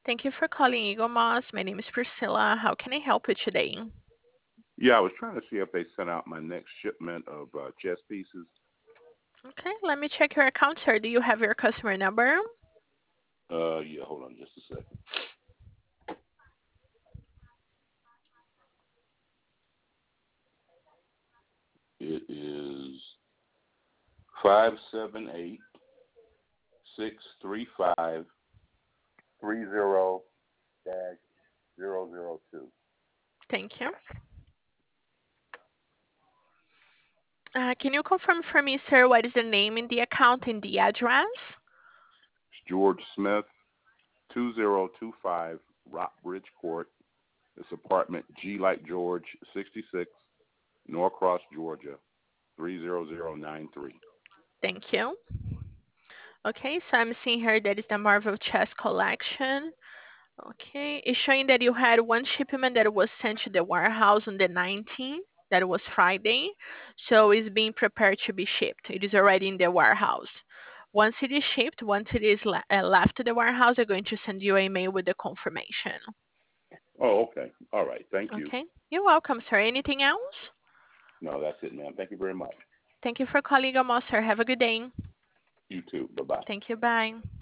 Thank you for calling Eagle Moss. My name is Priscilla. How can I help you today? Yeah, I was trying to see if they sent out my next shipment of chess pieces. Okay, let me check your account, sir. Do you have your customer number? Yeah, hold on just a second. It is 578-635-30-002. Thank you. Can you confirm for me, sir, what is the name in the account and the address? It's George Smith, 2025 Rockbridge Court. It's apartment G like George, 66, Norcross, Georgia, 30093. Thank you. Okay, so I'm seeing here that is the Marvel Chess Collection. Okay, it's showing that you had one shipment that was sent to the warehouse on the 19th. That was Friday. So it's being prepared to be shipped. It is already in the warehouse. Once it is shipped, once it is left to the warehouse, they're going to send you an email with the confirmation. Oh, okay. All right. Thank you. Okay, you're welcome, sir. Anything else? No, that's it, ma'am. Thank you very much. Thank you for calling Amos, sir. Have a good day. You too. Bye bye. Thank you. Bye.